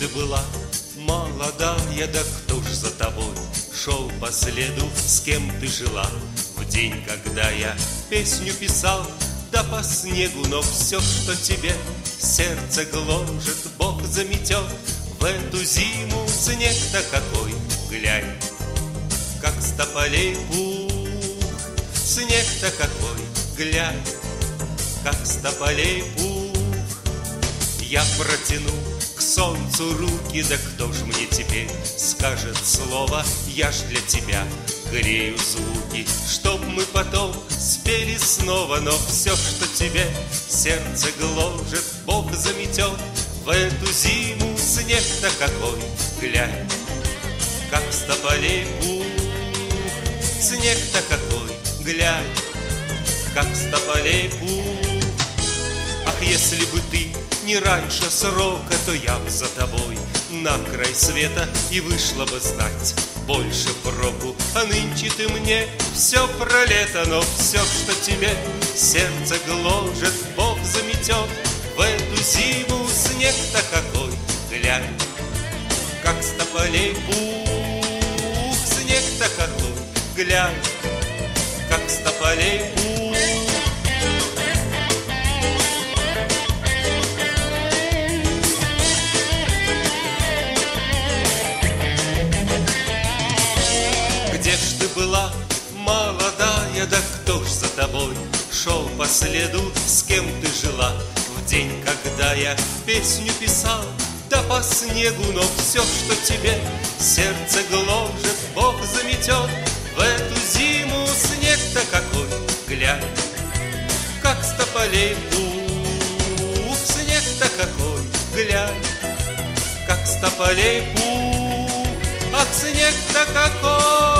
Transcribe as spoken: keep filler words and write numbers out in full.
ты была молодая, да кто ж за тобой шел по следу, с кем ты жила в день, когда я песню писал, да по снегу, но все, что тебе сердце гложет, Бог заметет в эту зиму. Снег-то какой, глянь, как с тополей пух. Снег-то какой, глянь, как с тополей пух. Я протяну к солнцу руки, да кто ж мне теперь скажет слово? Я ж для тебя грею звуки, чтоб мы потом спели снова. Но все, что тебе сердце гложет, Бог заметет в эту зиму. Снег-то какой, глянь, как с тополей пух. Снег-то какой, глянь, как с тополей пух. Ах, если бы ты не раньше срока, то я б за тобой на край света и вышла бы знать больше проку. А нынче ты мне все про лето, но все, что тебе сердце гложет, Бог заметет в эту зиму. Снег-то какой, глянь, как с тополей пух. Снег-то какой, глянь, как с тополей пух. Где ж ты была молодая, да кто ж за тобой шел по следу, с кем ты жила в день, когда я песню писал, да по снегу. Но все, что тебе сердце гложет, Бог заметет в эту зиму. Снег-то какой, глянь, как с тополей пух. Снег-то какой, глянь, как с тополей пух. Ах, снег-то какой,